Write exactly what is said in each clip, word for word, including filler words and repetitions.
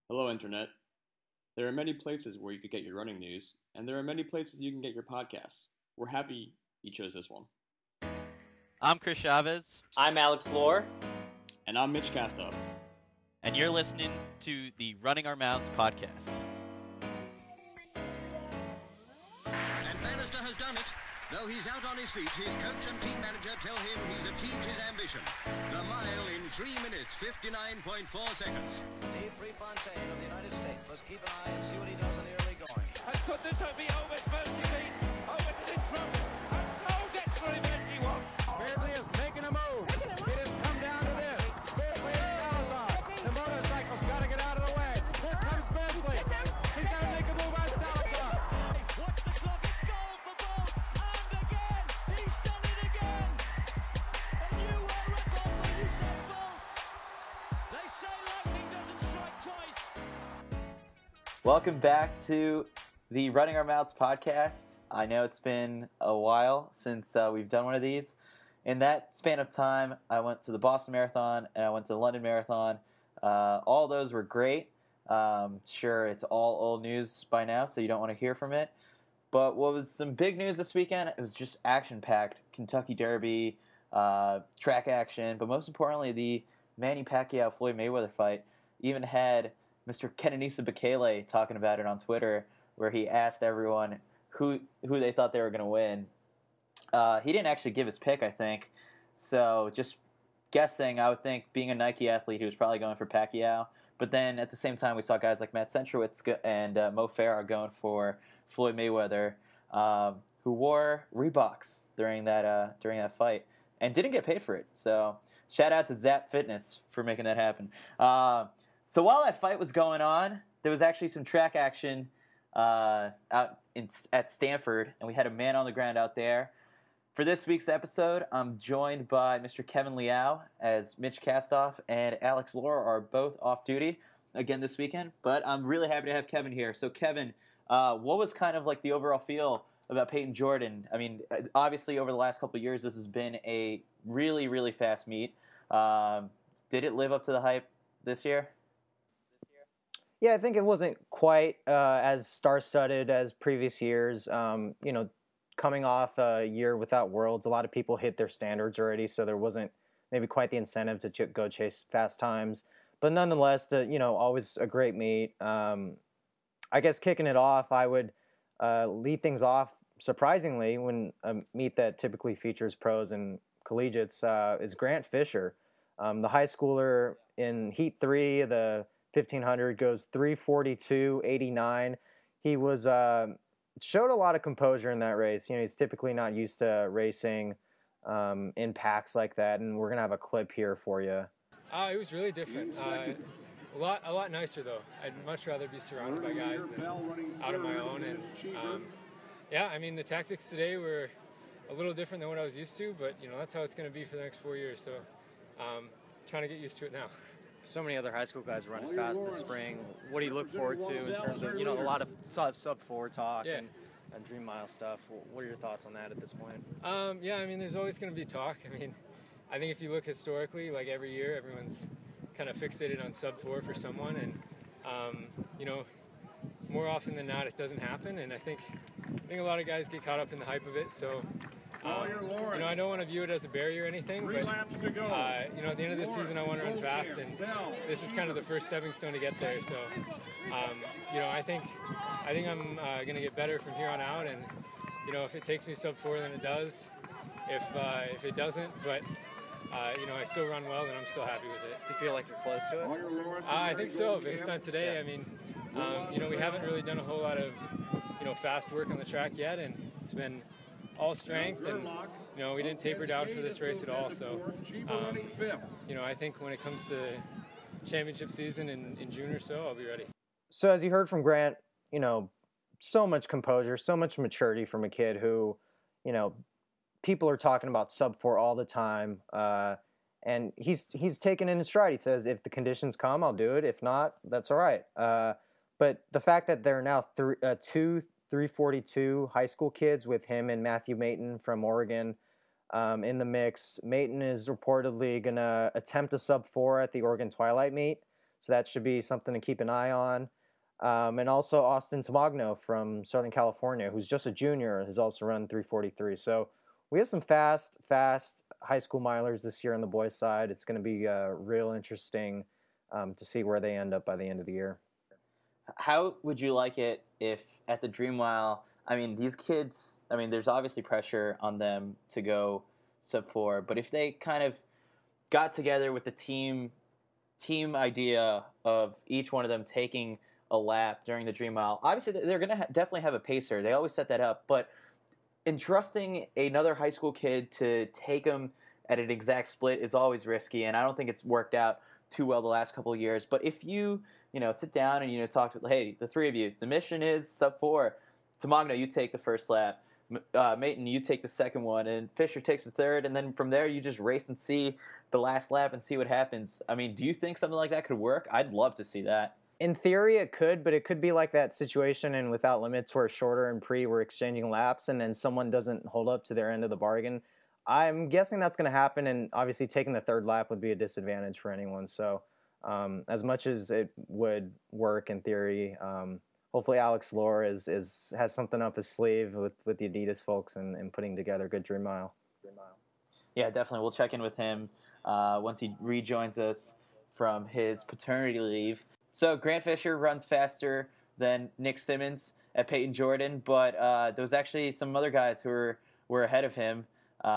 Hello, Internet. There are many places where you could get your running news, and there are many places you can get your podcasts. We're happy you chose this one. I'm Chris Chavez, I'm Alex Lohr. And I'm Mitch Kastoff. and you're listening to the Running Our Mouths podcast. And Bannister has done it. Though he's out on his feet, his coach and team manager tell him he's achieved his ambition. The mile in three minutes, fifty-nine point four seconds. Steve Prefontaine of the United States. Let's keep an eye and see what he does in the early going. And could this be Owen's first defeat? Owen's in trouble. And so gets the revenge he wants. Beardsley is making a move. It has come down to this. Beardsley and Salazar. The motorcycle's got to get out of the way. Here comes Beardsley. He's got to make a move on Salazar. Watch the clock. It's goal for both. And again, he's done it again. A new world record for Usain Bolt. They say lightning doesn't strike twice. Welcome back to the Running Our Mouths podcast. I know it's been a while since uh, we've done one of these. In that span of time, I went to the Boston Marathon and I went to the London Marathon. Uh, all those were great. Um, sure, it's all old news by now, so you don't want to hear from it. But what was some big news this weekend? It was just action-packed. Kentucky Derby, uh, track action, but most importantly, the Manny Pacquiao-Floyd Mayweather fight. Even had Mister Kenenisa Bekele talking about it on Twitter, where he asked everyone who who they thought they were going to win. Uh, he didn't actually give his pick, I think. So just guessing, I would think being a Nike athlete, he was probably going for Pacquiao. But then at the same time, we saw guys like Matt Centrowitz go- and uh, Mo Farah going for Floyd Mayweather, um, who wore Reeboks during that uh, during that fight and didn't get paid for it. So shout out to Zap Fitness for making that happen. Uh, so while that fight was going on, there was actually some track action uh, out in, at Stanford, and we had a man on the ground out there. For this week's episode, I'm joined by Mister Kevin Liao, as Mitch Kastoff and Alex Lohr are both off duty again this weekend. But I'm really happy to have Kevin here. So, Kevin, uh, what was kind of like the overall feel about Peyton Jordan? I mean, obviously over the last couple of years, this has been a really, really fast meet. Um, did it live up to the hype this year? Yeah, I think it wasn't quite uh, as star-studded as previous years. Um, you know, coming off a year without Worlds, a lot of people hit their standards already, so there wasn't maybe quite the incentive to ch- go chase fast times. But nonetheless, uh, you know, always a great meet. Um, I guess kicking it off, I would uh, lead things off surprisingly when a meet that typically features pros and collegiates uh, is Grant Fisher. Um, the high schooler in Heat three, the fifteen hundred, goes three forty-two eighty-nine. He was uh, showed a lot of composure in that race. You know, he's typically not used to racing um, in packs like that, and we're gonna have a clip here for you. Uh, it was really different. Uh, a lot, a lot nicer though. I'd much rather be surrounded by guys than out on my own. And um, yeah, I mean the tactics today were a little different than what I was used to, but you know that's how it's going to be for the next four years. So, um, trying to get used to it now. So many other high school guys running fast this spring. What do you look forward to in terms of, you know, a lot of sub four talk Yeah. and, and Dream Mile stuff? What are your thoughts on that at this point? Um, yeah, I mean, there's always going to be talk. I mean, I think if you look historically, like every year, everyone's kind of fixated on sub four for someone, and um, you know, more often than not, it doesn't happen. And I think I think a lot of guys get caught up in the hype of it. So. Um, you know, I don't want to view it as a barrier or anything, but uh, you know, at the end of the season, I want to run fast, and this is kind of the first stepping stone to get there. So, um, you know, I think I think I'm uh, going to get better from here on out, and you know, if it takes me sub four, then it does. If uh, if it doesn't, but uh, you know, I still run well, then I'm still happy with it. Do you feel like you're close to it? Uh, I think so, based on today. I mean, um, you know, we haven't really done a whole lot of you know fast work on the track yet, and it's been all strength, and you know we didn't taper down for this race at all. So, um, you know, I think when it comes to championship season in, in June or so, I'll be ready. So as you heard from Grant, you know, so much composure, so much maturity from a kid who, you know, people are talking about sub four all the time, uh, and he's he's taken it in stride. He says, if the conditions come, I'll do it. If not, that's all right. Uh, but the fact that there are now three, uh, two three forty-two high school kids with him and Matthew Mayton from Oregon um, in the mix. Mayton is reportedly going to attempt a sub four at the Oregon Twilight meet. so that should be something to keep an eye on. Um, and also Austin Tamagno from Southern California, who's just a junior, has also run three forty-three. So we have some fast, fast high school milers this year on the boys' side. It's going to be uh, real interesting um, to see where they end up by the end of the year. How would you like it if at the Dream Mile, I mean, these kids, I mean, there's obviously pressure on them to go sub four, but if they kind of got together with the team team idea of each one of them taking a lap during the Dream Mile, obviously they're going to ha- definitely have a pacer. They always set that up, but entrusting another high school kid to take them at an exact split is always risky, and I don't think it's worked out too well the last couple of years. But if you, you know, sit down and, you know, talk to, hey, the three of you, the mission is sub four. Tamagno, you take the first lap. Uh, Mayton, you take the second one, and Fisher takes the third, and then from there you just race and see the last lap and see what happens. I mean, do you think something like that could work? I'd love to see that. In theory, it could, but it could be like that situation in Without Limits where Shorter and Pre were exchanging laps, and then someone doesn't hold up to their end of the bargain. I'm guessing that's going to happen, and obviously taking the third lap would be a disadvantage for anyone. So um, as much as it would work in theory, um, hopefully Alex Lohr is, is has something up his sleeve with, with the Adidas folks and, and putting together a good Dream Mile. Dream Mile. Yeah, definitely. We'll check in with him uh, once he rejoins us from his paternity leave. So Grant Fisher runs faster than Nick Simmons at Peyton Jordan, but uh, there was actually some other guys who were, were ahead of him.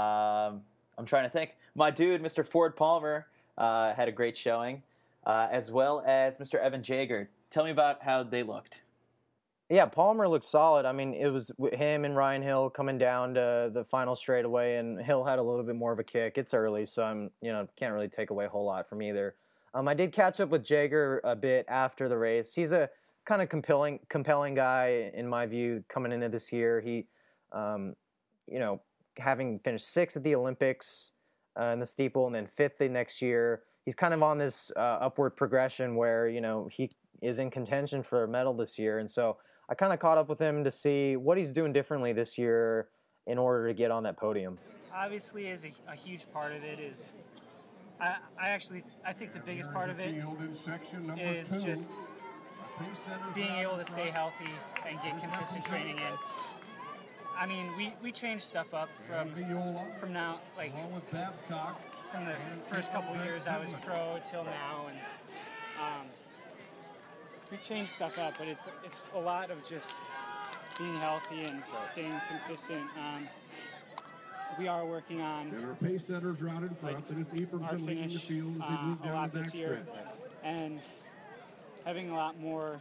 Um, I'm trying to think. My dude, Mister Ford Palmer, uh, had a great showing, uh, as well as Mister Evan Jager. Tell me about how they looked. Yeah, Palmer looked solid. I mean, it was him and Ryan Hill coming down to the final straightaway, and Hill had a little bit more of a kick. It's early, so I'm, you know, can't really take away a whole lot from either. Um, I did catch up with Jager a bit after the race. He's a kind of compelling, compelling guy in my view coming into this year. He, um, you know, having finished sixth at the Olympics uh, in the steeple and then fifth the next year, he's kind of on this uh, upward progression where, you know, he is in contention for a medal this year. And so I kind of caught up with him to see what he's doing differently this year in order to get on that podium. Obviously, is a, a huge part of it is, I, I actually, I think the biggest part of it is just being able to stay healthy and get consistent training in. I mean, we, we changed stuff up from from now, like from the first couple of years I was pro till now, and um, we've changed stuff up. But it's it's a lot of just being healthy and staying consistent. Um, we are working on like, our finish uh, a lot this year, and having a lot more,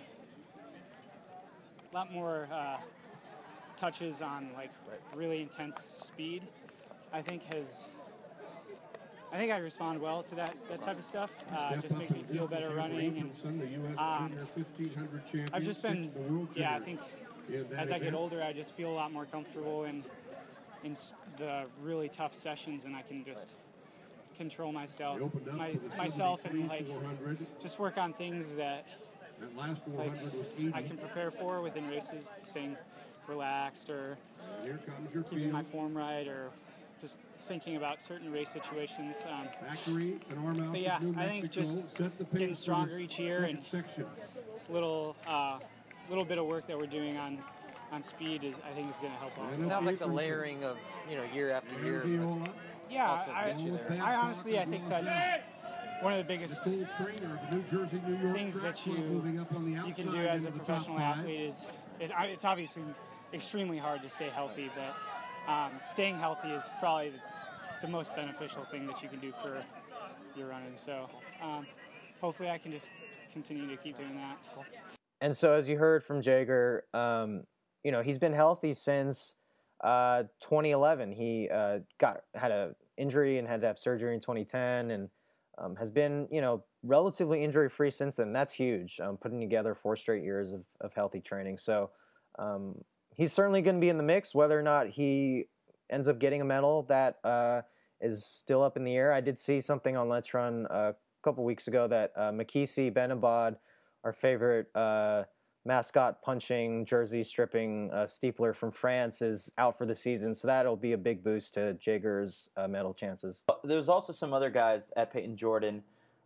lot more. Uh, touches on like really intense speed, I think has I think I respond well to that that type of stuff. Uh, it just makes me feel better running, and um, I've just been yeah I think as I get older I just feel a lot more comfortable in in the really tough sessions, and I can just control myself my, myself and like just work on things that like I can prepare for within races, staying relaxed or keeping my form right or just thinking about certain race situations. Um, but yeah, I think just getting stronger each year and this little uh, little bit of work that we're doing on on speed is, I think is going to help out. It sounds like the layering of, you know, year after year must yeah, also I, get you there. I honestly I think that's one of the biggest things that you you can do as a professional athlete is it, it's obviously extremely hard to stay healthy, but um, staying healthy is probably the, the most beneficial thing that you can do for your running. So um, hopefully I can just continue to keep doing that. And so as you heard from Jager, um, you know, he's been healthy since uh, twenty eleven. He uh, got had a injury and had to have surgery in twenty ten, and um, has been, you know, relatively injury-free since then. That's huge, um, putting together four straight years of, of healthy training. So um, he's certainly going to be in the mix. Whether or not he ends up getting a medal, that uh, is still up in the air. I did see something on Let's Run a couple weeks ago that uh, Makisi Benabad, our favorite uh, mascot punching, jersey stripping uh, steepler from France, is out for the season. So that'll be a big boost to Jager's uh, medal chances. There's also some other guys at Peyton Jordan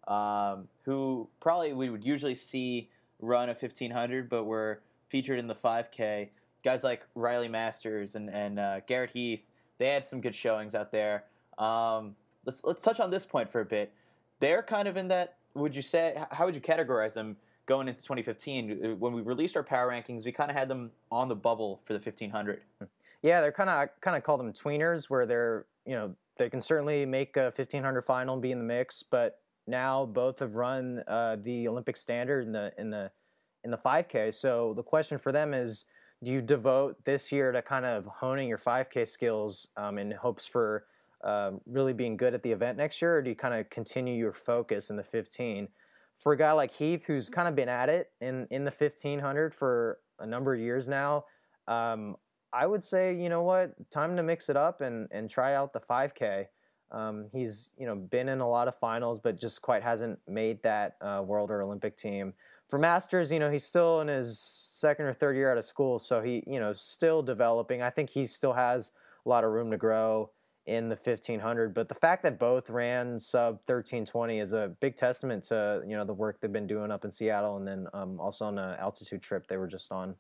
um, who probably we would usually see run a fifteen hundred, but were featured in the five K. Guys like Riley Masters and, and uh, Garrett Heath, they had some good showings out there. Um, let's let's touch on this point for a bit. They're kind of in that, would you say, how would you categorize them going into twenty fifteen? When we released our power rankings, we kind of had them on the bubble for the fifteen hundred. Yeah, they're kind of kind of call them tweeners, where they're, you know, they can certainly make a fifteen hundred final and be in the mix, but now both have run uh, the Olympic standard in the in the in the five K. So the question for them is, do you devote this year to kind of honing your five K skills um, in hopes for uh, really being good at the event next year, or do you kind of continue your focus in the fifteen? For a guy like Heath, who's kind of been at it in, in the fifteen hundred for a number of years now, um, I would say, you know what, time to mix it up and, and try out the five K. Um, he's, you know, been in a lot of finals, but just quite hasn't made that uh, world or Olympic team. For Masters, you know, he's still in his second or third year out of school, so he, you know, still developing. I think he still has a lot of room to grow in the fifteen hundred, but the fact that both ran sub thirteen twenty is a big testament to, you know, the work they've been doing up in Seattle, and then um, also on an altitude trip they were just on.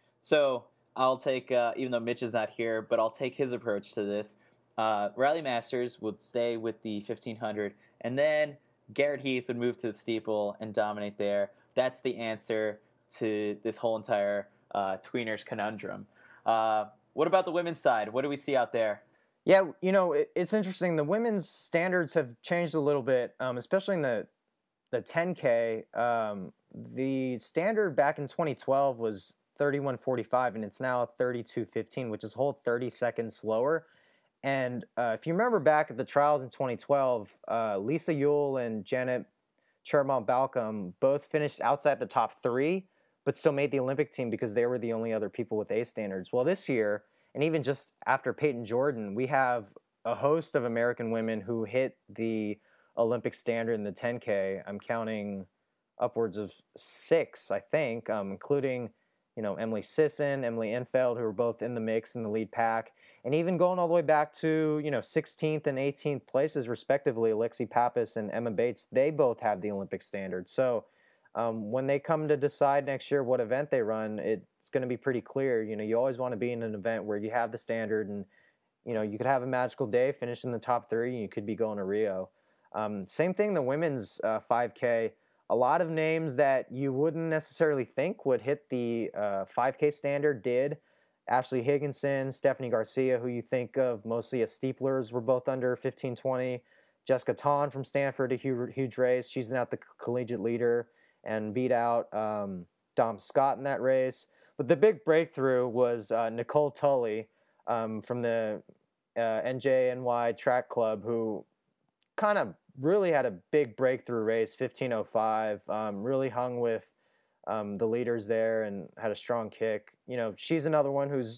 So I'll take, uh, even though Mitch is not here, but I'll take his approach to this. Uh, Riley Masters would stay with the fifteen hundred, and then Garrett Heath would move to the steeple and dominate there. That's the answer to this whole entire uh, tweeners conundrum. Uh, what about the women's side? What do we see out there? Yeah, you know, it, it's interesting. The women's standards have changed a little bit, um, especially in the the ten K. Um, the standard back in twenty twelve was thirty-one forty-five, and it's now thirty-two fifteen, which is a whole thirty seconds slower. And uh, if you remember back at the trials in twenty twelve, uh, Lisa Yule and Janet Chermont-Balcom both finished outside the top three, but still made the Olympic team because they were the only other people with A standards. Well, this year, and even just after Peyton Jordan, we have a host of American women who hit the Olympic standard in the ten K. I'm counting upwards of six, I think, um, including, you know, Emily Sisson, Emily Infeld, who were both in the mix in the lead pack, and even going all the way back to, you know, sixteenth and eighteenth places, respectively, Alexi Pappas and Emma Bates, they both have the Olympic standard. So um, when they come to decide next year what event they run, it's going to be pretty clear. You know, you always want to be in an event where you have the standard, and, you know, you could have a magical day, finish in the top three, and you could be going to Rio. Um, same thing, the women's uh, five K. A lot of names that you wouldn't necessarily think would hit the uh, five K standard did. Ashley Higginson, Stephanie Garcia, who you think of mostly as steeplers, were both under fifteen twenty. Jessica Tahn from Stanford, a huge, huge race. She's now the collegiate leader and beat out um, Dom Scott in that race. But the big breakthrough was uh, Nicole Tully um, from the uh, N J N Y Track Club, who kind of really had a big breakthrough race, fifteen oh five, um, really hung with um, the leaders there and had a strong kick. You know, she's another one who's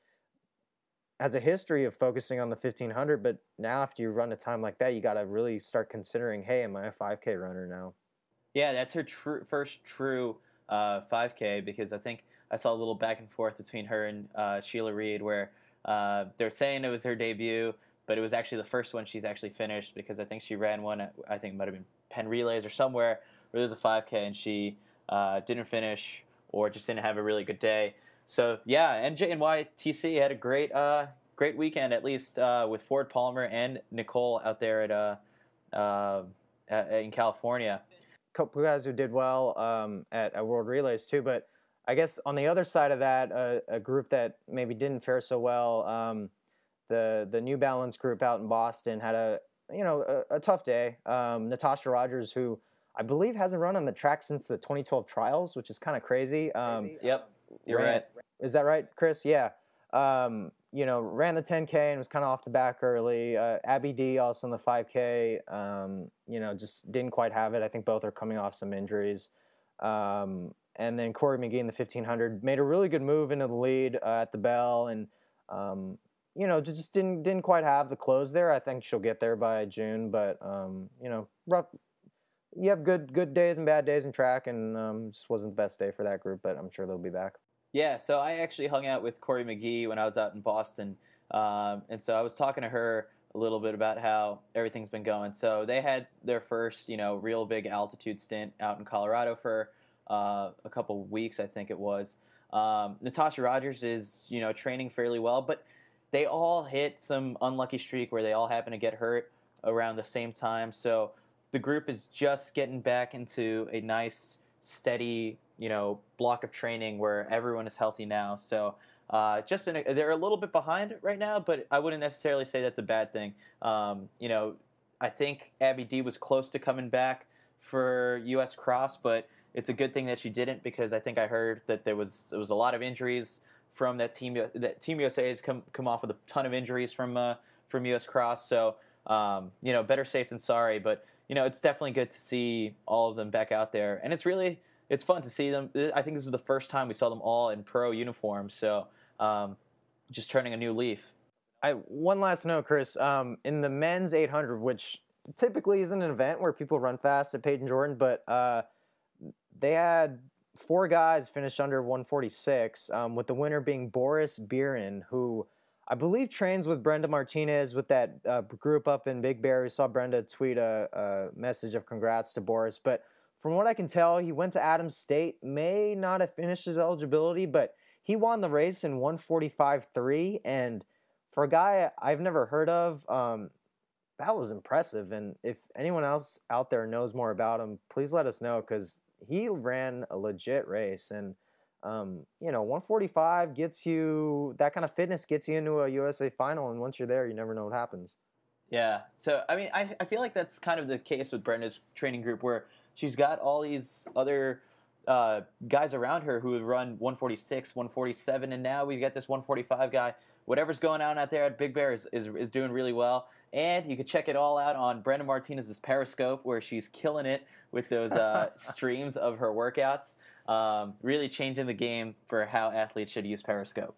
has a history of focusing on the fifteen hundred, but now after you run a time like that, you got to really start considering, hey, am I a five K runner now? Yeah, that's her true first true uh, five K, because I think I saw a little back and forth between her and uh, Sheila Reed, where uh, they're saying it was her debut, but it was actually the first one she's actually finished, because I think she ran one at, I think it might have been Penn Relays or somewhere where there was a five K and she uh, didn't finish or just didn't have a really good day. So yeah, N J N Y T C had a great uh, great weekend, at least uh, with Ford Palmer and Nicole out there at uh, uh, in California. A couple guys who did well um, at, at World Relays too, but I guess on the other side of that, uh, a group that maybe didn't fare so well, um, the the New Balance group out in Boston had a you know a, a tough day. Um, Natasha Rogers, who I believe hasn't run on the track since the twenty twelve trials, which is kind of crazy. Um, yep, you're ran, right. Is that right, Chris? Yeah. Um, you know, ran the ten K and was kind of off the back early. Uh, Abby D also in the five K, um, you know, just didn't quite have it. I think both are coming off some injuries. Um, and then Corey McGee in the fifteen hundred made a really good move into the lead uh, at the bell, and um, you know, just didn't didn't quite have the close there. I think she'll get there by June, but um, you know, rough. You have good good days and bad days in track, and um, just wasn't the best day for that group, but I'm sure they'll be back. Yeah, so I actually hung out with Corey McGee when I was out in Boston, um, and so I was talking to her a little bit about how everything's been going. So they had their first, you know, real big altitude stint out in Colorado for uh, a couple weeks, I think it was. Um, Natasha Rogers is, you know, training fairly well, but they all hit some unlucky streak where they all happen to get hurt around the same time. So the group is just getting back into a nice, steady, you know, block of training where everyone is healthy now. So uh, just in a, they're a little bit behind right now, but I wouldn't necessarily say that's a bad thing. Um, you know, I think Abby D was close to coming back for U S Cross, but it's a good thing that she didn't, because I think I heard that there was there was a lot of injuries from that team. That Team U S A has come come off with a ton of injuries from uh, from U S Cross. So um, you know, better safe than sorry. But you know, it's definitely good to see all of them back out there, and it's really it's fun to see them. I think this is the first time we saw them all in pro uniforms. So um, just turning a new leaf. I one last note, Chris. Um, in the men's eight hundred, which typically isn't an event where people run fast at Page and Jordan, but uh, they had four guys finish under one forty-six, um, with the winner being Boris Birin, who I believe trains with Brenda Martinez with that uh, group up in Big Bear. We saw Brenda tweet a, a message of congrats to Boris. But from what I can tell, he went to Adams State, may not have finished his eligibility, but he won the race in one forty-five three. And for a guy I've never heard of, um, that was impressive. And if anyone else out there knows more about him, please let us know, because he ran a legit race. And, um, you know, one forty-five gets you, that kind of fitness gets you into a U S A final. And once you're there, you never know what happens. Yeah. So, I mean, I, I feel like that's kind of the case with Brenda's training group, where she's got all these other uh, guys around her who would run one forty-six, one forty-seven, and now we've got this one forty-five guy. Whatever's going on out there at Big Bear is, is, is doing really well. And you can check it all out on Brenda Martinez's Periscope, where she's killing it with those uh, streams of her workouts. Um, really changing the game for how athletes should use Periscope.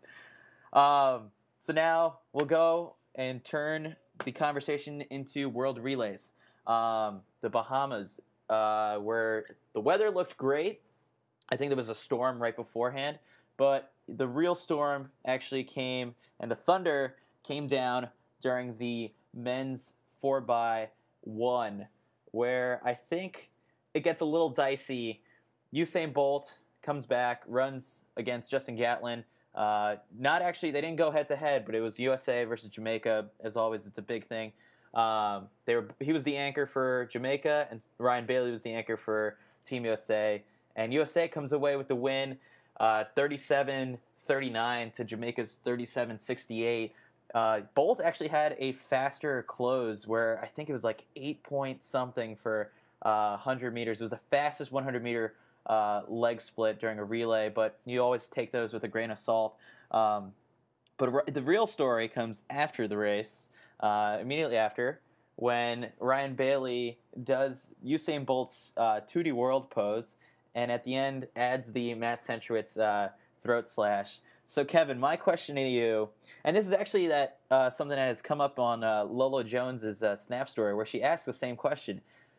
Um, so now we'll go and turn the conversation into World Relays. Um, the Bahamas, uh, where the weather looked great. I think there was a storm right beforehand, but the real storm actually came, and the thunder came down during the men's four by one, where I think it gets a little dicey. Usain Bolt comes back, runs against Justin Gatlin. Uh, not actually, they didn't go head to head, but it was U S A versus Jamaica. As always, it's a big thing. Um, they were he was the anchor for Jamaica, and Ryan Bailey was the anchor for Team U S A. And U S A comes away with the win, uh, thirty-seven thirty-nine to Jamaica's thirty-seven sixty-eight. Uh, Bolt actually had a faster close, where I think it was like eight point something for uh, one hundred meters. It was the fastest one hundred meter uh, leg split during a relay, but you always take those with a grain of salt. Um, but r- the real story comes after the race, uh, immediately after, when Ryan Bailey does Usain Bolt's uh, two D World pose, and at the end adds the Matt Centrowitz uh, throat slash. So, Kevin, my question to you, and this is actually that uh, something that has come up on uh, Lolo Jones's uh, Snap story, where she asked the same question.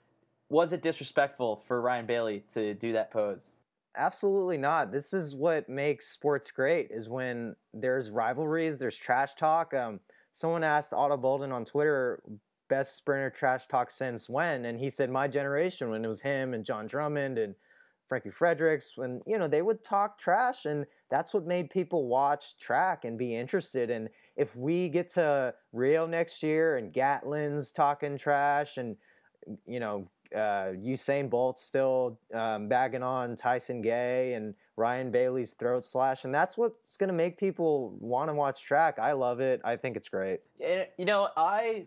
Was it disrespectful for Ryan Bailey to do that pose? Absolutely not. This is what makes sports great, is when there's rivalries, there's trash talk. Um, someone asked Otto Bolden on Twitter, best sprinter trash talk since when? And he said, my generation, when it was him and John Drummond and Frankie Fredericks, when, you know, they would talk trash, and that's what made people watch track and be interested. And if we get to Rio next year and Gatlin's talking trash, and, you know, uh, Usain Bolt still um, bagging on Tyson Gay and Ryan Bailey's throat slash, and that's what's going to make people want to watch track. I love it. I think it's great. And, you know, I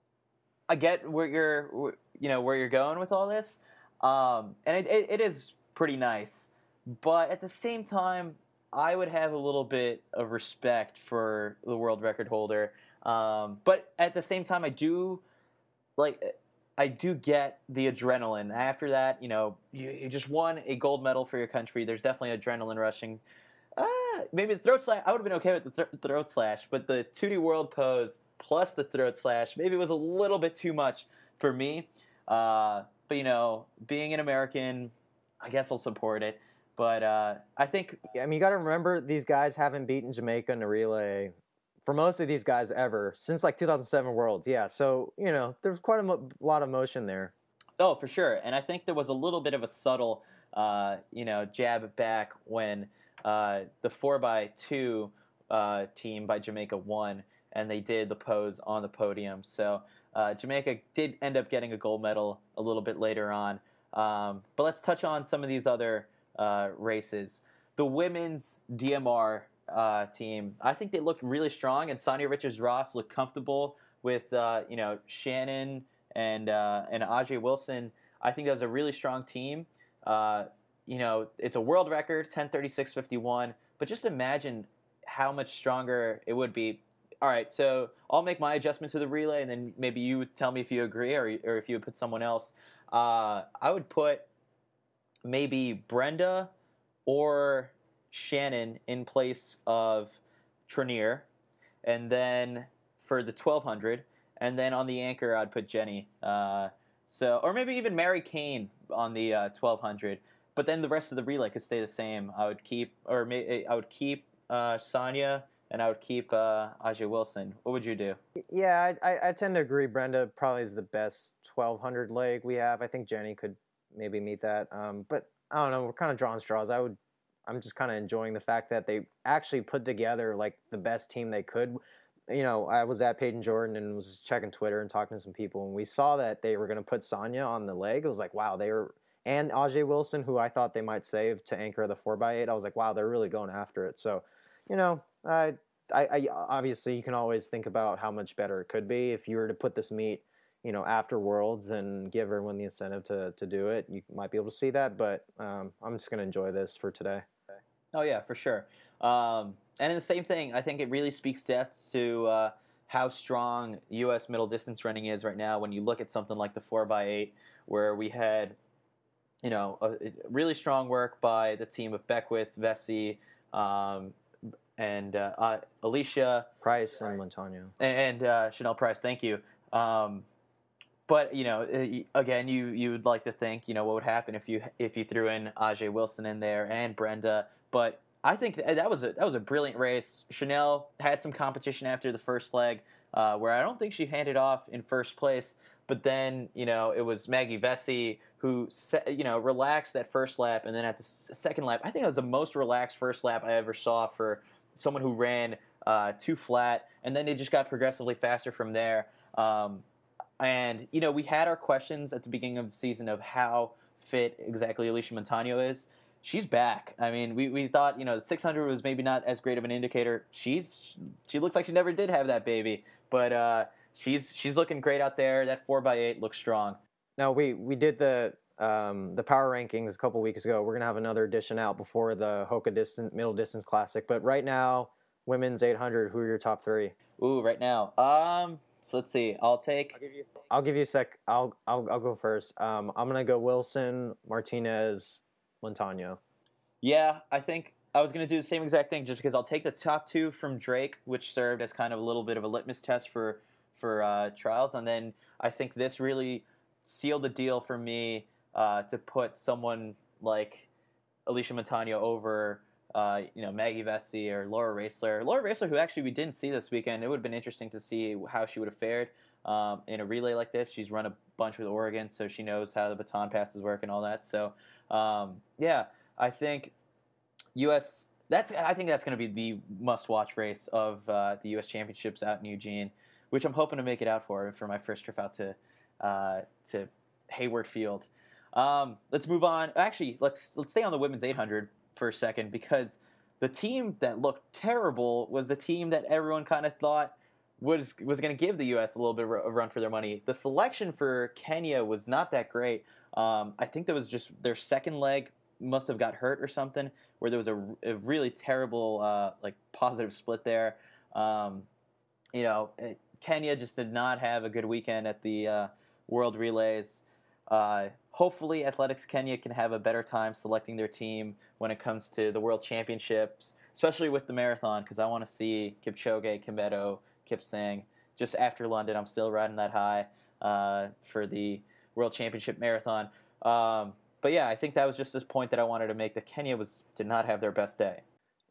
I get where you're, you know, where you're going with all this, um, and it, it, it is pretty nice. But at the same time, I would have a little bit of respect for the world record holder. Um, but at the same time, I do like. I do get the adrenaline. After that, you know, you, you just won a gold medal for your country. There's definitely adrenaline rushing. Uh, maybe the throat slash, I would have been okay with the th- throat slash, but the two D World pose plus the throat slash, maybe it was a little bit too much for me. Uh, but, you know, being an American, I guess I'll support it. But uh, I think... I mean, you got to remember, these guys haven't beaten Jamaica in a relay for most of these guys ever since like two thousand seven Worlds. Yeah, so you know there's quite a mo- lot of motion there. Oh, for sure. And I think there was a little bit of a subtle, uh, you know, jab back when uh, the four by two uh, team by Jamaica won, and they did the pose on the podium. So uh, Jamaica did end up getting a gold medal a little bit later on. Um, but let's touch on some of these other uh, races. The women's D M R uh, team, I think they looked really strong, and Sonia Richards-Ross looked comfortable with, uh, you know, Shannon and uh, and Ajay Wilson. I think that was a really strong team. Uh, you know, it's a world record, ten thirty-six fifty-one, but just imagine how much stronger it would be. All right, so I'll make my adjustment to the relay, and then maybe you would tell me if you agree or, or if you would put someone else. Uh, I would put maybe Brenda or Shannon in place of Trenier, and then for the twelve hundred, and then on the anchor I'd put Jenny. Uh, so, or maybe even Mary Kane on the uh, twelve hundred. But then the rest of the relay could stay the same. I would keep, or may, I would keep uh, Sonia, and I would keep uh, Ajay Wilson. What would you do? Yeah, I, I, I tend to agree. Brenda probably is the best twelve hundred leg we have. I think Jenny could maybe meet that. Um, but I don't know. We're kind of drawing straws. I would. I'm just kind of enjoying the fact that they actually put together like the best team they could. You know, I was at Peyton Jordan and was checking Twitter and talking to some people, and we saw that they were going to put Sonia on the leg. It was like, wow, they were, and Ajay Wilson, who I thought they might save to anchor the four by eight. I was like, wow, they're really going after it. So, you know, I, I, I obviously you can always think about how much better it could be if you were to put this meet, you know, after Worlds and give everyone the incentive to to do it. You might be able to see that, but um, I'm just going to enjoy this for today. Oh, yeah, for sure. Um, and in the same thing, I think it really speaks depths to uh, how strong U S middle distance running is right now when you look at something like the four by eight, where we had, you know, a, a really strong work by the team of Beckwith, Vesey, um, and uh, uh, Alicia. Price and Montano. And uh, Chanel Price, thank you. Um, but, you know, again, you, you would like to think, you know, what would happen if you if you threw in Ajay Wilson in there and Brenda. But I think that was a that was a brilliant race. Chanel had some competition after the first leg, uh, where I don't think she handed off in first place. But then, you know, it was Maggie Vesey who, you know, relaxed that first lap, and then at the second lap, I think it was the most relaxed first lap I ever saw for someone who ran uh, too flat, and then they just got progressively faster from there. Um, and you know, we had our questions at the beginning of the season of how fit exactly Alicia Montano is. She's back. I mean, we, we thought, you know, the six hundred was maybe not as great of an indicator. She's she looks like she never did have that baby, but uh, she's she's looking great out there. That four by eight looks strong. Now we we did the um, the power rankings a couple weeks ago. We're gonna have another edition out before the Hoka Distant Middle Distance Classic. But right now, women's eight hundred. Who are your top three? Ooh, right now. Um, so let's see. I'll take. I'll give you. I'll give you a sec. I'll I'll I'll go first. Um, I'm gonna go Wilson, Martinez, Montano. Yeah, I think I was going to do the same exact thing just because I'll take the top two from Drake, which served as kind of a little bit of a litmus test for, for uh, trials. And then I think this really sealed the deal for me uh, to put someone like Alicia Montano over uh, you know, Maggie Vesey or Laura Raisler. Laura Raisler, who actually we didn't see this weekend. It would have been interesting to see how she would have fared um, in a relay like this. She's run a bunch with Oregon, so she knows how the baton passes work and all that. So, um, yeah. I think U S that's I think that's going to be the must-watch race of uh, the U S Championships out in Eugene, which I'm hoping to make it out for for my first trip out to uh, to Hayward Field. Um, let's move on. Actually, let's let's stay on the women's eight hundred for a second, because the team that looked terrible was the team that everyone kind of thought was was going to give the U S a little bit of a run for their money. The selection for Kenya was not that great. Um, I think that was just their second leg must have got hurt or something, where there was a, a really terrible uh, like positive split there. Um, you know, Kenya just did not have a good weekend at the uh, World Relays. Uh, hopefully, Athletics Kenya can have a better time selecting their team when it comes to the World Championships, especially with the marathon, because I want to see Kipchoge, Kimeto, Kipsang. Just after London, I'm still riding that high uh, for the World Championship marathon. Um, But yeah, I think that was just this point that I wanted to make, that Kenya was did not have their best day.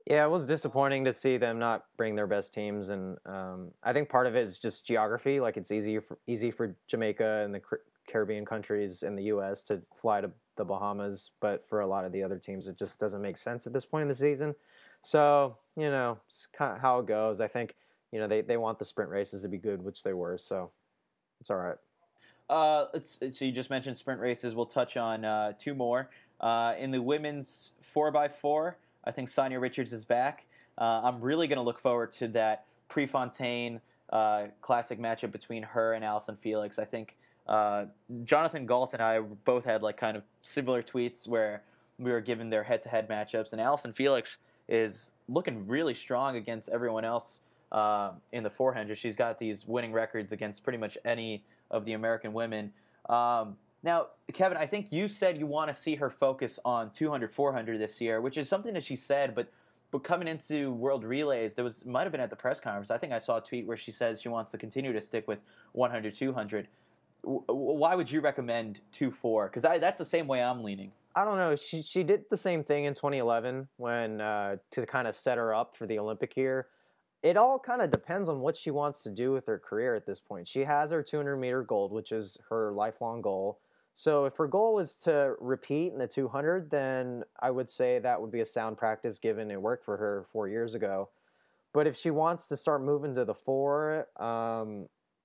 Yeah, it was disappointing to see them not bring their best teams, and um, I think part of it is just geography. Like it's easy for, easy for Jamaica and the Car- Caribbean countries in the U S to fly to the Bahamas, but for a lot of the other teams, it just doesn't make sense at this point in the season. So you know, it's kind of how it goes. I think you know they, they want the sprint races to be good, which they were. So it's all right. Uh, let's, so you just mentioned sprint races. We'll touch on uh, two more. Uh, in the women's four by four, I think Sonia Richards is back. Uh, I'm really going to look forward to that Prefontaine uh, classic matchup between her and Allison Felix. I think uh, Jonathan Galt and I both had like kind of similar tweets where we were given their head-to-head matchups, and Allison Felix is looking really strong against everyone else uh, in the four hundred. She's got these winning records against pretty much any of the American women. Um, now, Kevin, I think you said you want to see her focus on two hundred, four hundred this year, which is something that she said, but but coming into World Relays, there was might have been at the press conference. I think I saw a tweet where she says she wants to continue to stick with one hundred, two hundred. W- why would you recommend two four? Because that's the same way I'm leaning. I don't know. She she did the same thing in twenty eleven when uh, to kind of set her up for the Olympic year. It all kind of depends on what she wants to do with her career at this point. She has her two hundred meter gold, which is her lifelong goal. So if her goal is to repeat in the two hundred, then I would say that would be a sound practice given it worked for her four years ago. But if she wants to start moving to the four, um,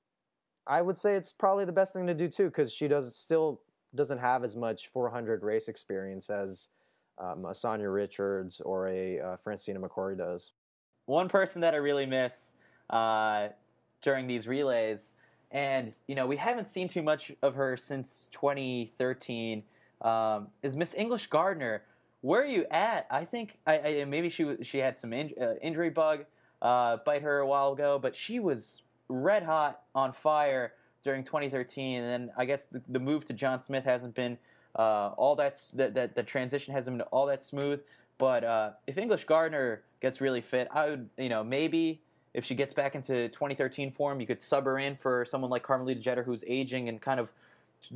I would say it's probably the best thing to do too, because she does still doesn't have as much four hundred race experience as um, a Sonia Richards or a uh, Francina McCrory does. One person that I really miss uh, during these relays, and you know we haven't seen too much of her since twenty thirteen, um, is Miss English Gardner. Where are you at? I think I, I maybe she she had some in, uh, injury bug uh, bite her a while ago, but she was red hot on fire during twenty thirteen, and then I guess the, the move to John Smith hasn't been uh, all that, that that the transition hasn't been all that smooth. But uh, if English Gardner gets really fit, I would, you know, maybe if she gets back into twenty thirteen form, you could sub her in for someone like Carmelita Jeter, who's aging and kind of,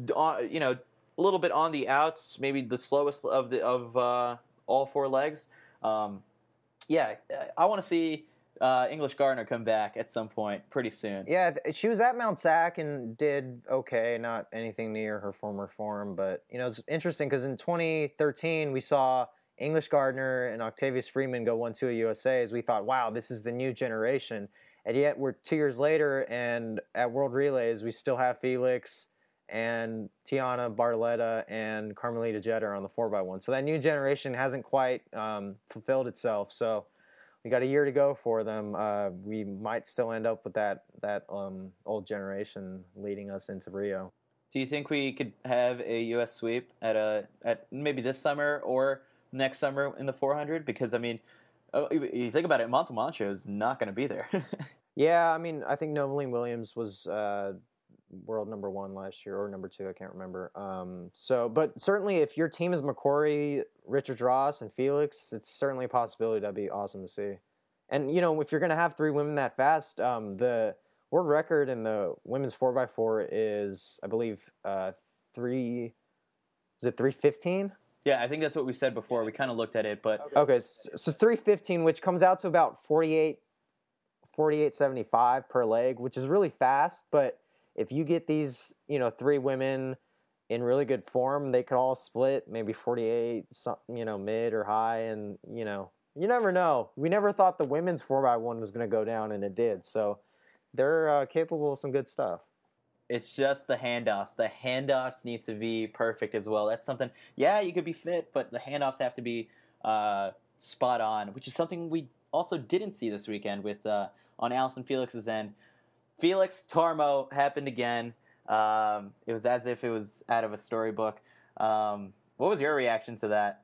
you know, a little bit on the outs, maybe the slowest of the of uh, all four legs. Um, yeah, I want to see uh, English Gardner come back at some point pretty soon. Yeah, she was at Mount Sac and did okay, not anything near her former form. But, you know, it's interesting because in twenty thirteen, we saw English Gardner and Octavius Freeman go one two at U S A as we thought, wow, this is the new generation. And yet we're two years later, and at World Relays, we still have Felix and Tiana Bartoletta and Carmelita Jeter on the four by one. So that new generation hasn't quite um, fulfilled itself. So we got a year to go for them. Uh, we might still end up with that that um, old generation leading us into Rio. Do you think we could have a U S sweep at a at maybe this summer or next summer in the four hundred? Because I mean, you think about it, Montalmancho is not going to be there. Yeah, I mean, I think Noveline Williams was uh, world number one last year, or number two, I can't remember. Um, so, but certainly, if your team is McCrory, Richard Ross, and Felix, it's certainly a possibility. That'd be awesome to see. And you know, if you're going to have three women that fast, um, the world record in the women's four by four is, I believe, uh, three. Is it three fifteen? Yeah, I think that's what we said before. We kind of looked at it, but okay, so, so three fifteen, which comes out to about forty-eight, forty-eight seventy-five per leg, which is really fast. But if you get these, you know, three women in really good form, they could all split maybe forty-eight, some, you know, mid or high, and you know, you never know. We never thought the women's four by one was going to go down, and it did. So they're uh, capable of some good stuff. It's just the handoffs. The handoffs need to be perfect as well. That's something, yeah, you could be fit, but the handoffs have to be uh, spot on, which is something we also didn't see this weekend with uh, on Allison Felix's end. Felix Tarmo happened again. Um, it was as if it was out of a storybook. Um, what was your reaction to that?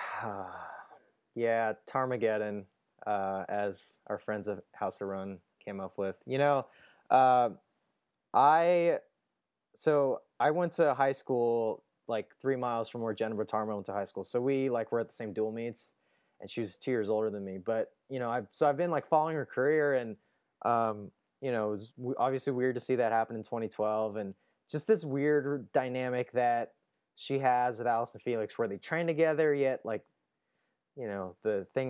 Yeah, Tarmageddon, uh, as our friends of House of Run came up with. You know, uh, I so I went to high school like three miles from where Jennifer Tarmo went to high school. So we like were at the same dual meets, and she was two years older than me. But you know, I've so I've been like following her career, and um, you know, it was obviously weird to see that happen in twenty twelve, and just this weird dynamic that she has with Allison Felix, where they train together, yet like, you know, the thing in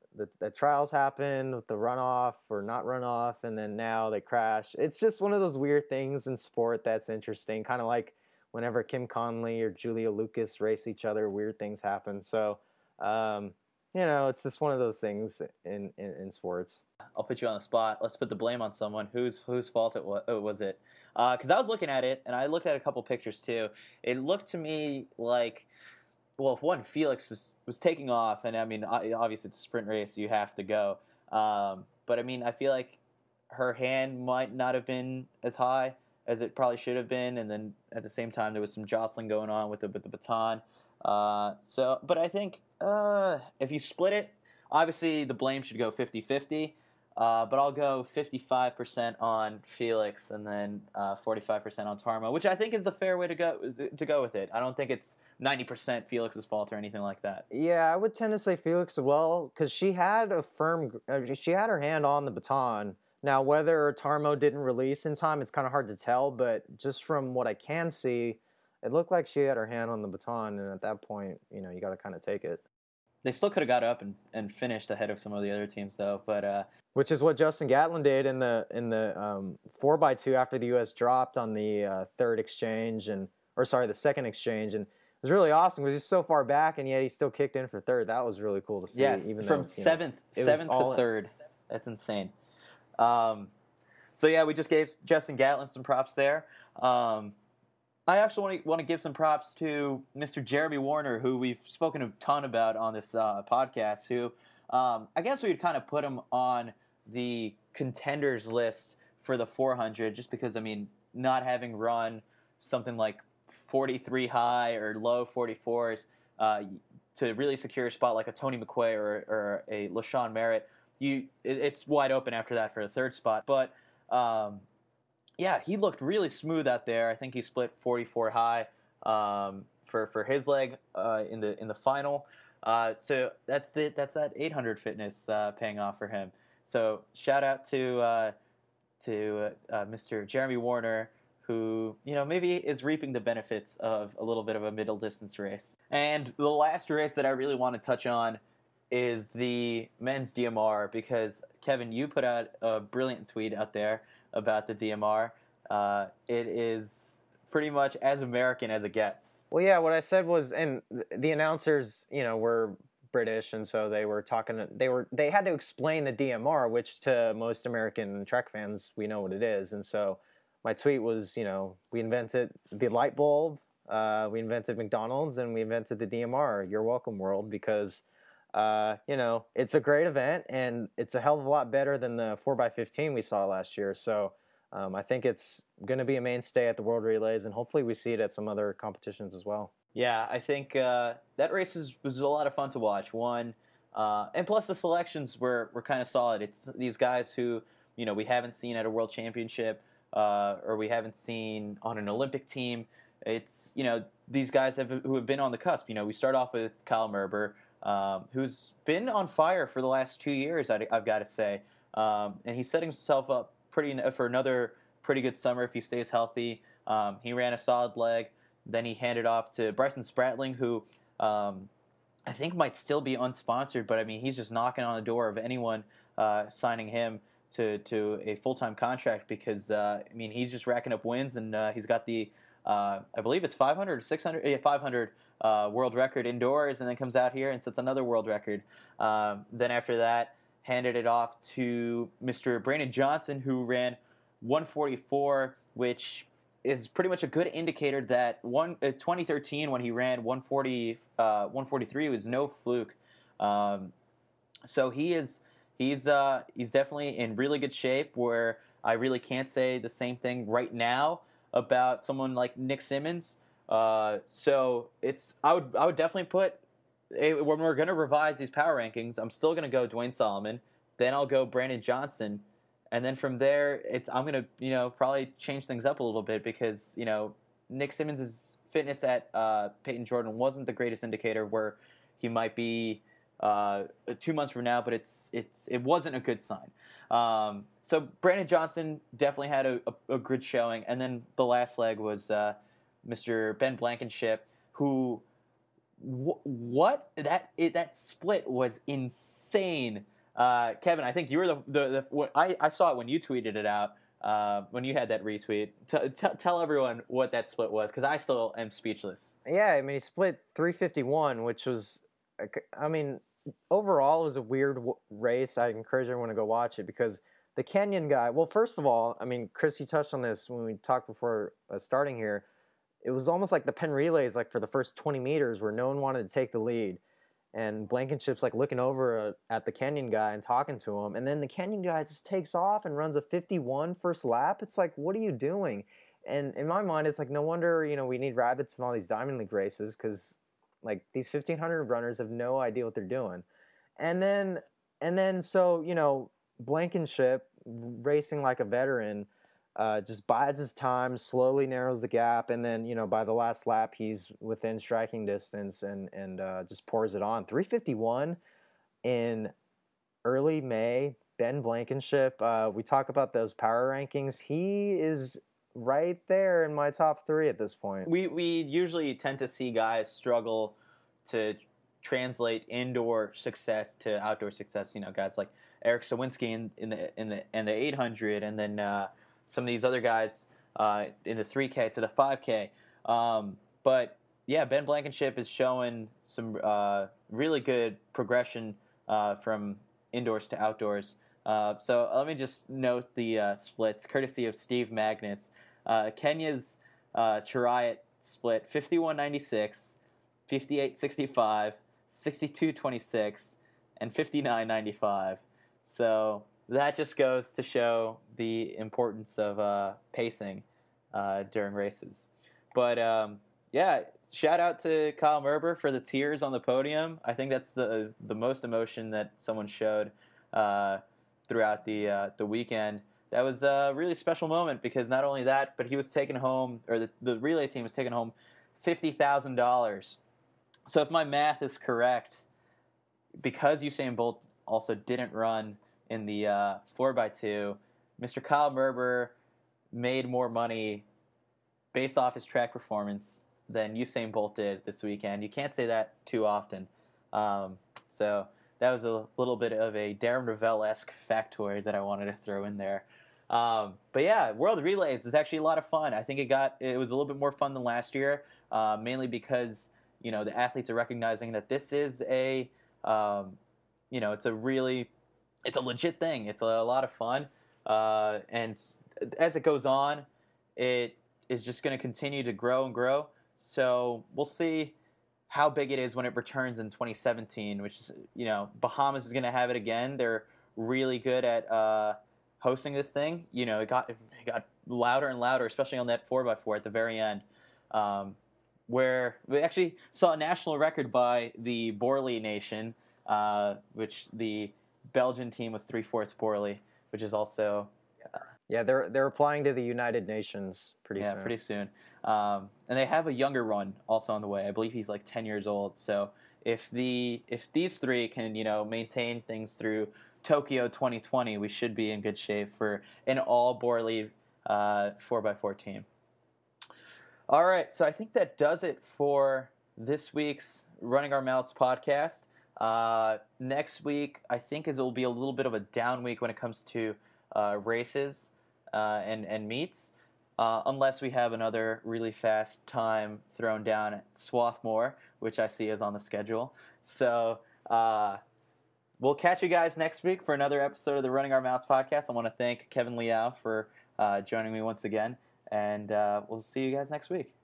the, the trials happen with the runoff or not runoff, and then now they crash. It's just one of those weird things in sport that's interesting, kind of like whenever Kim Conley or Julia Lucas race each other, weird things happen. So, um, you know, it's just one of those things in, in, in sports. I'll put you on the spot. Let's put the blame on someone. Whose whose fault it was, was it? Because uh, I was looking at it, and I looked at a couple pictures too. It looked to me like, well, if one, Felix was, was taking off, and I mean, obviously it's a sprint race, so you have to go. Um, but I mean, I feel like her hand might not have been as high as it probably should have been, and then at the same time there was some jostling going on with the with the baton. Uh, so, but I think uh, if you split it, obviously the blame should go fifty-fifty. Uh, but I'll go fifty-five percent on Felix and then uh, forty-five percent on Tarmo, which I think is the fair way to go to go with it. I don't think it's ninety percent Felix's fault or anything like that. Yeah, I would tend to say Felix as well, because she had a firm, she had her hand on the baton. Now, whether Tarmo didn't release in time, it's kind of hard to tell, but just from what I can see, it looked like she had her hand on the baton, and at that point, you know, you got to kind of take it. They still could have got up and, and finished ahead of some of the other teams, though. But uh, which is what Justin Gatlin did in the in the um, four by two after the U S dropped on the uh, third exchange, and or sorry, the second exchange, and it was really awesome because he's so far back, and yet he still kicked in for third. That was really cool to see. Yes, even from though, seventh know, seventh to third. That's insane. Um, so yeah, we just gave Justin Gatlin some props there. Um, I actually want to want to give some props to Mister Jeremy Warner, who we've spoken a ton about on this uh, podcast. Who um, I guess we would kind of put him on the contenders list for the four hundred, just because I mean, not having run something like forty-three high or low forty-fours uh, to really secure a spot like a Tony McQuay or, or a LaShawn Merritt, you it, it's wide open after that for the third spot. But um, yeah, he looked really smooth out there. I think he split forty-four high um, for for his leg uh, in the in the final. Uh, so that's the that's that eight hundred fitness uh, paying off for him. So shout out to uh, to uh, Mister Jeremy Warner, who you know maybe is reaping the benefits of a little bit of a middle distance race. And the last race that I really want to touch on is the men's D M R, because Kevin, you put out a brilliant tweet out there about the D M R. Uh, it is pretty much as American as it gets. Well, yeah, what I said was, and the announcers, you know, were British, and so they were talking, they were, they had to explain the D M R, which to most American track fans, we know what it is. And so my tweet was, you know, we invented the light bulb, uh, we invented McDonald's, and we invented the D M R. You're welcome, world, because Uh, you know, it's a great event, and it's a hell of a lot better than the four by fifteen we saw last year. So um, I think it's going to be a mainstay at the World Relays, and hopefully we see it at some other competitions as well. Yeah, I think uh, that race was, was a lot of fun to watch. One, uh, and plus the selections were, were kind of solid. It's these guys who, you know, we haven't seen at a World Championship uh, or we haven't seen on an Olympic team. It's, you know, these guys have who have been on the cusp. You know, we start off with Kyle Merber, Um, who's been on fire for the last two years, I, I've got to say. Um, and he's setting himself up pretty for another pretty good summer if he stays healthy. Um, he ran a solid leg. Then he handed off to Bryson Spratling, who um, I think might still be unsponsored, but I mean, he's just knocking on the door of anyone uh, signing him to, to a full-time contract because, uh, I mean, he's just racking up wins, and uh, he's got the, uh, I believe it's five hundred, six hundred, yeah, five hundred Uh, world record indoors, and then comes out here and sets another world record. Um, then after that, handed it off to Mister Brandon Johnson, who ran one forty-four, which is pretty much a good indicator that one uh, twenty thirteen when he ran one forty, uh, one forty-three was no fluke. Um, so he is he's uh, he's definitely in really good shape. Where I really can't say the same thing right now about someone like Nick Simmons. Uh, so it's I would I would definitely put when we're gonna revise these power rankings, I'm still gonna go Dwayne Solomon, then I'll go Brandon Johnson, and then from there it's I'm gonna you know probably change things up a little bit because you know Nick Simmons' fitness at uh, Peyton Jordan wasn't the greatest indicator where he might be uh, two months from now, but it's it's it wasn't a good sign. Um, so Brandon Johnson definitely had a, a, a good showing, and then the last leg was. Uh, Mister Ben Blankenship, who wh- what that it, that split was insane. Uh, Kevin, I think you were the the, the what, I I saw it when you tweeted it out. Uh, when you had that retweet, t- t- tell everyone what that split was, because I still am speechless. Yeah, I mean, he split three fifty-one, which was, I mean, overall it was a weird w- race. I encourage everyone to go watch it because the Kenyan guy, well, first of all, I mean, Chris, you touched on this when we talked before uh, starting here. It was almost like the Penn relays, like for the first twenty meters where no one wanted to take the lead. And Blankenship's like looking over uh, at the Kenyan guy and talking to him. And then the Kenyan guy just takes off and runs a fifty-one first lap. It's like, what are you doing? And in my mind, it's like, no wonder, you know, we need rabbits in all these Diamond League races because, like, these fifteen hundred runners have no idea what they're doing. And then, and then, so, you know, Blankenship, racing like a veteran, uh, just bides his time, slowly narrows the gap, and then, you know, by the last lap, he's within striking distance and, and uh, just pours it on. three fifty-one in early May, Ben Blankenship. Uh, we talk about those power rankings. He is right there in my top three at this point. We we usually tend to see guys struggle to translate indoor success to outdoor success. You know, guys like Eric Sawinski in, in the in the in the eight hundred, and then uh, some of these other guys uh, in the three K to the five K. Um, but yeah, Ben Blankenship is showing some uh, really good progression uh, from indoors to outdoors. Uh, so let me just note the uh, splits, courtesy of Steve Magnus. Uh, Kenya's uh, Chariot split fifty-one ninety-six, fifty-eight sixty-five, sixty-two twenty-six, and fifty-nine ninety-five. So that just goes to show the importance of uh, pacing uh, during races. But um, yeah, shout out to Kyle Merber for the tears on the podium. I think that's the the most emotion that someone showed uh, throughout the uh, the weekend. That was a really special moment because not only that, but he was taking home, or the, the relay team was taking home fifty thousand dollars. So if my math is correct, because Usain Bolt also didn't run in the uh, four by two, Mister Kyle Merber made more money based off his track performance than Usain Bolt did this weekend. You can't say that too often. Um, so that was a little bit of a Darren Ravel-esque factoid that I wanted to throw in there. Um, but yeah, World Relays is actually a lot of fun. I think it got it was a little bit more fun than last year, uh, mainly because you know the athletes are recognizing that this is a um, you know it's a really it's a legit thing. It's a, a lot of fun, uh, and as it goes on, it is just going to continue to grow and grow. So we'll see how big it is when it returns in twenty seventeen, which is you know Bahamas is going to have it again. They're really good at uh, hosting this thing. You know, it got it got louder and louder, especially on that four by four at the very end, um, where we actually saw a national record by the Borley Nation, uh, which the Belgian team was three-fourths Borley, which is also... Uh, yeah, they're they're applying to the United Nations pretty yeah, soon. Yeah, pretty soon. Um, and they have a younger one also on the way. I believe he's like ten years old. So if the if these three can, you know, maintain things through Tokyo twenty twenty, we should be in good shape for an all Borley uh, four by four team. All right, so I think that does it for this week's Running Our Mouths podcast. Uh, next week, I think is it will be a little bit of a down week when it comes to uh, races uh, and and meets, uh, unless we have another really fast time thrown down at Swarthmore, which I see is on the schedule. So. Uh, We'll catch you guys next week for another episode of the Running Our Mouths podcast. I want to thank Kevin Liao for uh, joining me once again, and uh, we'll see you guys next week.